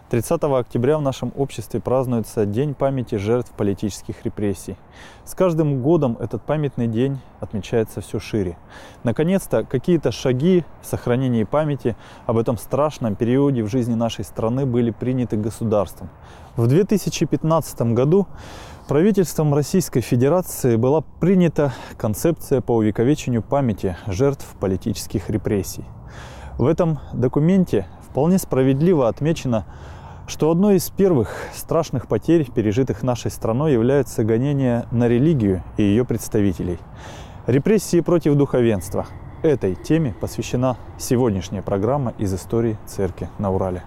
30 октября в нашем обществе празднуется День памяти жертв политических репрессий. С каждым годом этот памятный день отмечается все шире. Наконец-то какие-то шаги в сохранении памяти об этом страшном периоде в жизни нашей страны были приняты государством. В 2015 году правительством Российской Федерации была принята концепция по увековечению памяти жертв политических репрессий. В этом документе вполне справедливо отмечено, что одной из первых страшных потерь, пережитых нашей страной, является гонение на религию и ее представителей. Репрессии против духовенства. Этой теме посвящена сегодняшняя программа из истории церкви на Урале.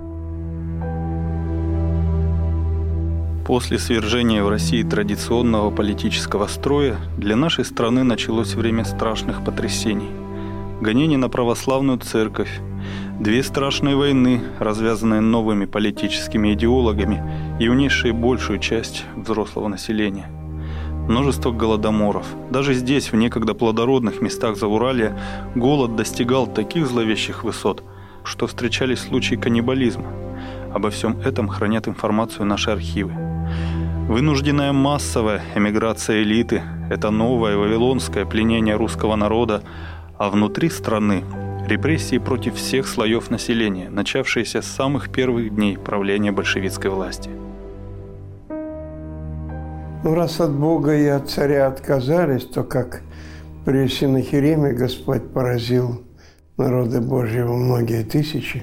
После свержения в России традиционного политического строя для нашей страны началось время страшных потрясений. Гонение на православную церковь, 2 страшные войны, развязанные новыми политическими идеологами и унесшие большую часть взрослого населения. Множество голодоморов. Даже здесь, в некогда плодородных местах Зауралья, голод достигал таких зловещих высот, что встречались случаи каннибализма. Обо всем этом хранят информацию наши архивы. Вынужденная массовая эмиграция элиты – это новое вавилонское пленение русского народа, а внутри страны репрессии против всех слоев населения, начавшиеся с самых первых дней правления большевистской власти. Раз от Бога и от царя отказались, то как при Синахириме Господь поразил народы Божьи во многие тысячи.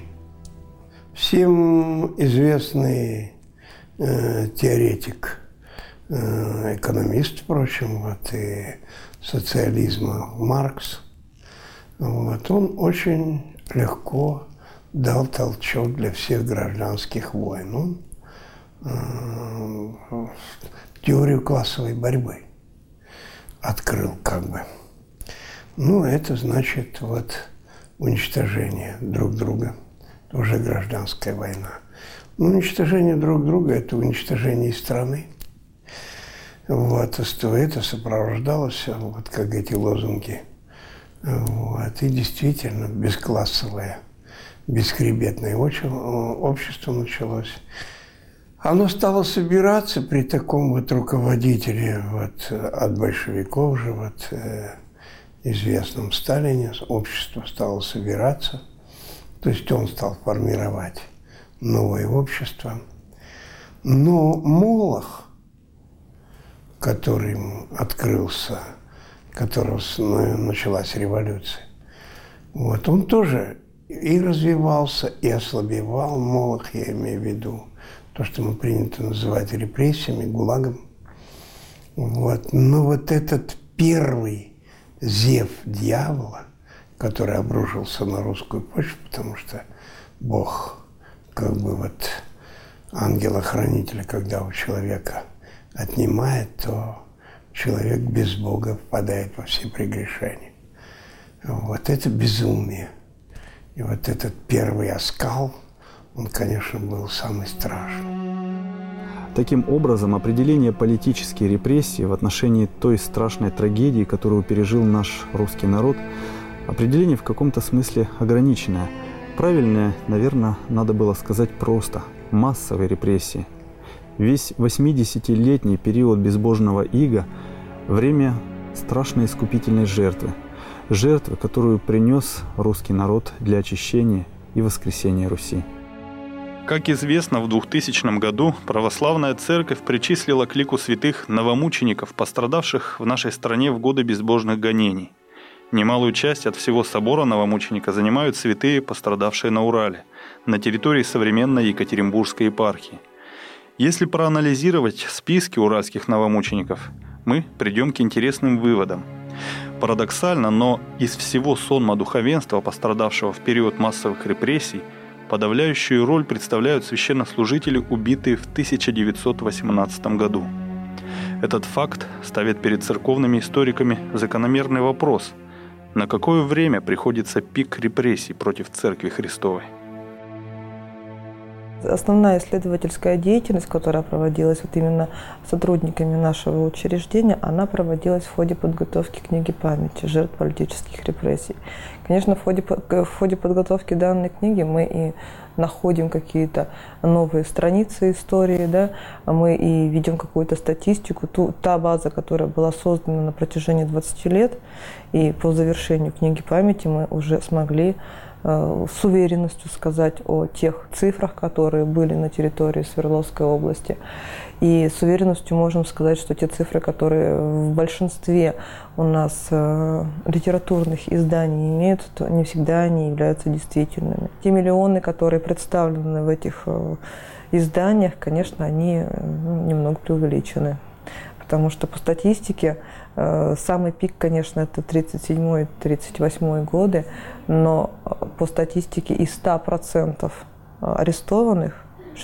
Всем известный теоретик, экономист, впрочем, и социализма Маркс, он очень легко дал толчок для всех гражданских войн. Он теорию классовой борьбы открыл это значит уничтожение друг друга. Это уже гражданская война. Уничтожение друг друга – это уничтожение и страны. Это сопровождалось, как эти лозунги. И действительно, бесклассовое, бесхребетное общество началось. Оно стало собираться при таком руководителе от большевиков же, известном Сталине. Общество стало собираться, то есть он стал формировать новое общество. Но Молох, которым открылся, которого началась революция, он тоже и развивался, и ослабевал. Молох, я имею в виду то, что мы принято называть репрессиями, ГУЛАГом. Но этот первый зев дьявола, который обрушился на русскую почву, потому что Бог, ангела-хранителя, когда у человека отнимает, то человек без Бога впадает во все прегрешения. Это безумие. И этот первый оскал, он, конечно, был самый страшный. Таким образом, определение политические репрессии в отношении той страшной трагедии, которую пережил наш русский народ, определение в каком-то смысле ограниченное. Правильное, наверное, надо было сказать просто – массовые репрессии. Весь 80-летний период безбожного ига – время страшной искупительной жертвы. Жертвы, которую принес русский народ для очищения и воскресения Руси. Как известно, в 2000 году православная церковь причислила к лику святых новомучеников, пострадавших в нашей стране в годы безбожных гонений. Немалую часть от всего собора новомученика занимают святые, пострадавшие на Урале, на территории современной Екатеринбургской епархии. Если проанализировать списки уральских новомучеников, мы придем к интересным выводам. Парадоксально, но из всего сонма духовенства, пострадавшего в период массовых репрессий, подавляющую роль представляют священнослужители, убитые в 1918 году. Этот факт ставит перед церковными историками закономерный вопрос: на какое время приходится пик репрессий против Церкви Христовой? Основная исследовательская деятельность, которая проводилась вот именно сотрудниками нашего учреждения, она проводилась в ходе подготовки книги памяти жертв политических репрессий. Конечно, в ходе подготовки данной книги мы и находим какие-то новые страницы истории, да, мы и видим какую-то статистику, та база, которая была создана на протяжении 20 лет, и по завершению книги памяти мы уже смогли с уверенностью сказать о тех цифрах, которые были на территории Свердловской области. И с уверенностью можем сказать, что те цифры, которые в большинстве у нас литературных изданий имеют, то не всегда они являются действительными. Те миллионы, которые представлены в этих изданиях, конечно, они немного преувеличены. Потому что по статистике самый пик, конечно, это 1937-1938 годы, но по статистике из 100% арестованных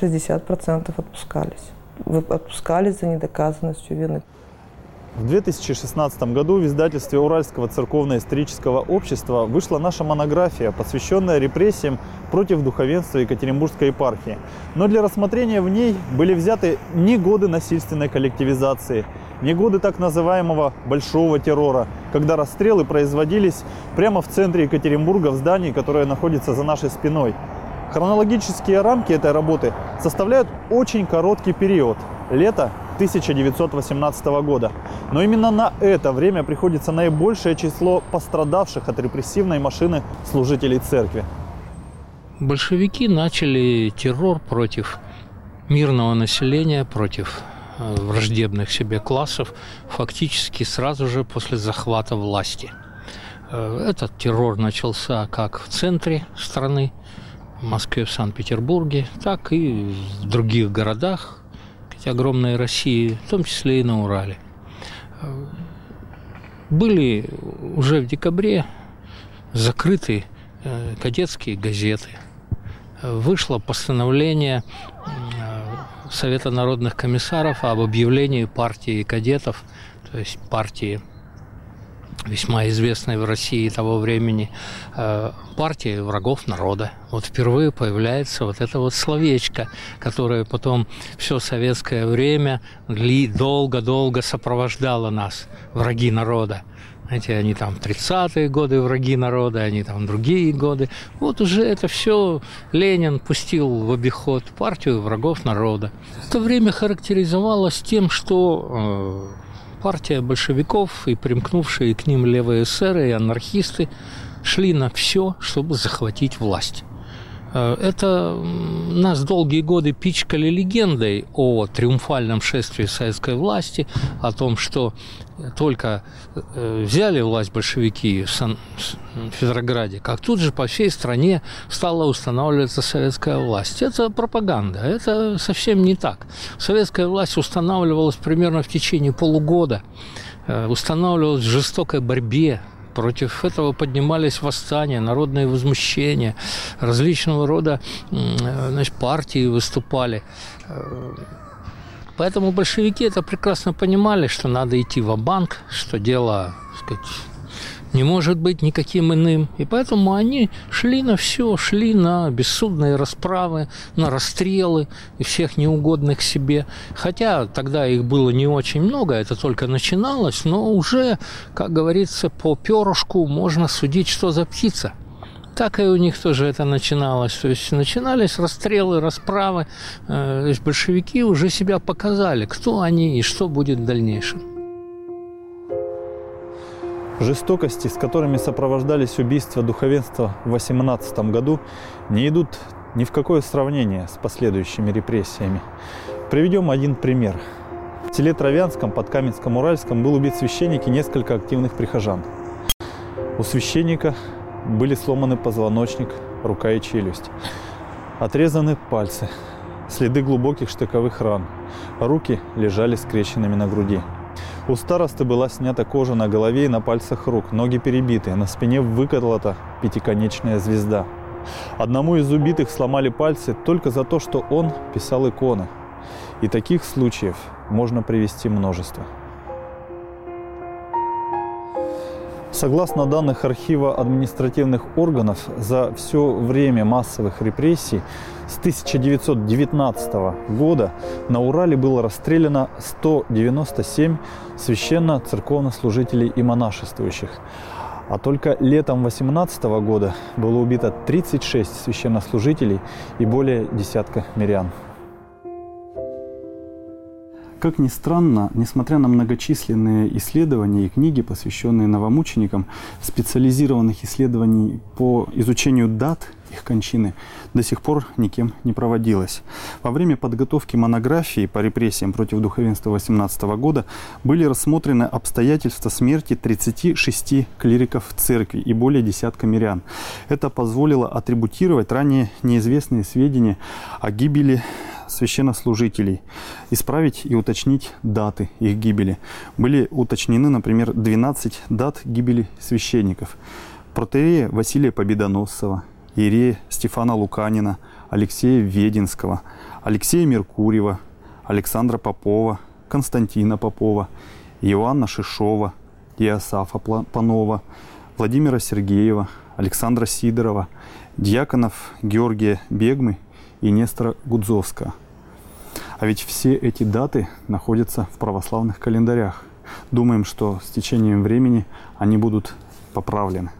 60% отпускались. Отпускались за недоказанностью вины. В 2016 году в издательстве Уральского церковно-исторического общества вышла наша монография, посвященная репрессиям против духовенства Екатеринбургской епархии. Но для рассмотрения в ней были взяты не годы насильственной коллективизации, не годы так называемого «большого террора», когда расстрелы производились прямо в центре Екатеринбурга, в здании, которое находится за нашей спиной. Хронологические рамки этой работы составляют очень короткий период – лето 1918 года. Но именно на это время приходится наибольшее число пострадавших от репрессивной машины служителей церкви. Большевики начали террор против мирного населения, против враждебных себе классов фактически сразу же после захвата власти. Этот террор начался как в центре страны, в Москве, в Санкт-Петербурге, так и в других городах огромной России, в том числе и на Урале. Были уже в декабре закрыты кадетские газеты. Вышло постановление Совета народных комиссаров об объявлении партии кадетов, то есть партии, весьма известной в России того времени, партии врагов народа. Вот впервые появляется вот это вот словечко, которое потом все советское время долго-долго сопровождало нас, враги народа. Знаете, они там 30-е годы враги народа, они там другие годы. Вот уже это все Ленин пустил в обиход, партию врагов народа. Это время характеризовалось тем, что партия большевиков и примкнувшие к ним левые эсеры и анархисты шли на все, чтобы захватить власть. Это нас долгие годы пичкали легендой о триумфальном шествии советской власти, о том, что только взяли власть большевики в Петрограде, как тут же по всей стране стала устанавливаться советская власть. Это пропаганда, это совсем не так. Советская власть устанавливалась примерно в течение полугода, устанавливалась в жестокой борьбе. Против этого поднимались восстания, народные возмущения, различного рода партии выступали. Поэтому большевики это прекрасно понимали, что надо идти ва-банк, что дело, так сказать, не может быть никаким иным. И поэтому они шли на все, шли на бессудные расправы, на расстрелы и всех неугодных себе. Хотя тогда их было не очень много, это только начиналось, но уже, как говорится, по перышку можно судить, что за птица. Так и у них тоже это начиналось. То есть начинались расстрелы, расправы. То есть большевики уже себя показали, кто они и что будет в дальнейшем. Жестокости, с которыми сопровождались убийства духовенства в 18 году, не идут ни в какое сравнение с последующими репрессиями. Приведем один пример. В селе Травянском под Каменском-Уральском был убит священник и несколько активных прихожан. У священника были сломаны позвоночник, рука и челюсть. Отрезаны пальцы, следы глубоких штыковых ран. Руки лежали скрещенными на груди. У старосты была снята кожа на голове и на пальцах рук, ноги перебиты, на спине выколота пятиконечная звезда. Одному из убитых сломали пальцы только за то, что он писал иконы. И таких случаев можно привести множество. Согласно данных архива административных органов, за все время массовых репрессий с 1919 года на Урале было расстреляно 197 священно-церковнослужителей и монашествующих. А только летом 18 года было убито 36 священнослужителей и более десятка мирян. Как ни странно, несмотря на многочисленные исследования и книги, посвященные новомученикам, специализированных исследований по изучению дат их кончины до сих пор никем не проводилось. Во время подготовки монографии по репрессиям против духовенства 18 года были рассмотрены обстоятельства смерти 36 клириков в церкви и более десятка мирян. Это позволило атрибутировать ранее неизвестные сведения о гибели священнослужителей, исправить и уточнить даты их гибели. Были уточнены, например, 12 дат гибели священников. Протоиерея Василия Победоносцева, иерея Стефана Луканина, Алексея Веденского, Алексея Меркурьева, Александра Попова, Константина Попова, Иоанна Шишова, Иосафа Панова, Владимира Сергеева, Александра Сидорова, диаконов Георгия Бегмы и Нестора Гудзовского. А ведь все эти даты находятся в православных календарях. Думаем, что с течением времени они будут поправлены.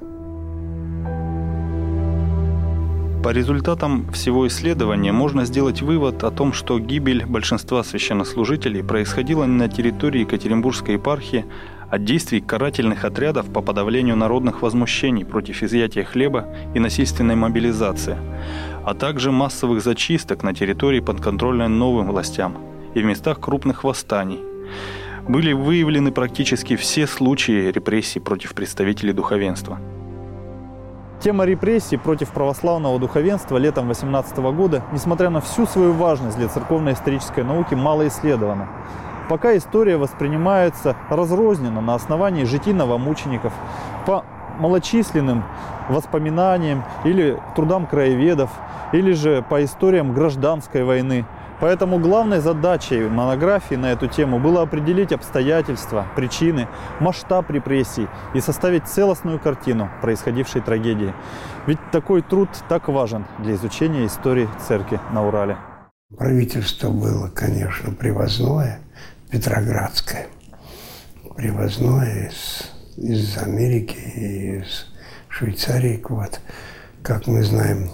По результатам всего исследования можно сделать вывод о том, что гибель большинства священнослужителей происходила не на территории Екатеринбургской епархии, от действий карательных отрядов по подавлению народных возмущений против изъятия хлеба и насильственной мобилизации, а также массовых зачисток на территории, подконтрольной новым властям, и в местах крупных восстаний. Были выявлены практически все случаи репрессий против представителей духовенства. Тема репрессий против православного духовенства летом 18 года, несмотря на всю свою важность для церковно-исторической науки, мало исследована. Пока история воспринимается разрозненно на основании житий новомучеников, по малочисленным воспоминаниям или трудам краеведов, или же по историям гражданской войны. Поэтому главной задачей монографии на эту тему было определить обстоятельства, причины, масштаб репрессий и составить целостную картину происходившей трагедии. Ведь такой труд так важен для изучения истории церкви на Урале. Правительство было, конечно, привозное, петроградское, привозное из Америки и из Швейцарии, вот, как мы знаем.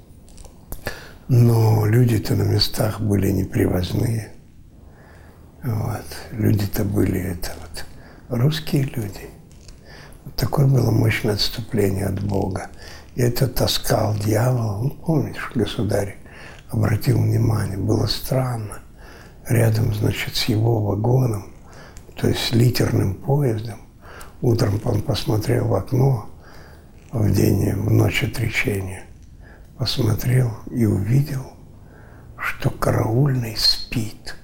Но люди-то на местах были не привозные. Вот. Люди-то были русские люди. Вот такое было мощное отступление от Бога. И это таскал дьявол. Ну, помнишь, государь обратил внимание, было странно. Рядом, значит, с его вагоном, то есть с литерным поездом, утром он посмотрел в окно в ночь отречения, посмотрел и увидел, что караульный спит.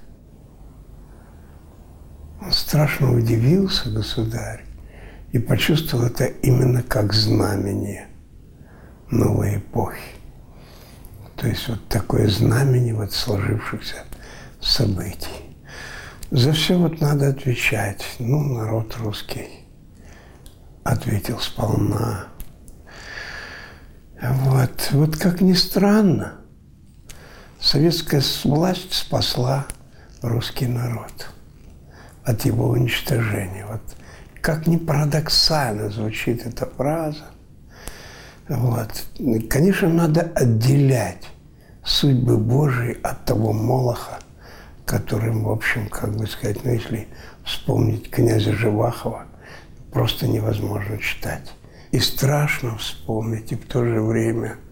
Он страшно удивился, государь, и почувствовал это именно как знамение новой эпохи. То есть вот такое знамение вот сложившихся событий. За все вот надо отвечать. Ну, народ русский ответил сполна. Вот как ни странно, советская власть спасла русский народ от его уничтожения. Вот как ни парадоксально звучит эта фраза. Вот. Конечно, надо отделять судьбы Божьи от того молоха, которым, в общем, как бы сказать, ну, если вспомнить князя Живахова, просто невозможно читать. И страшно вспомнить, и в то же время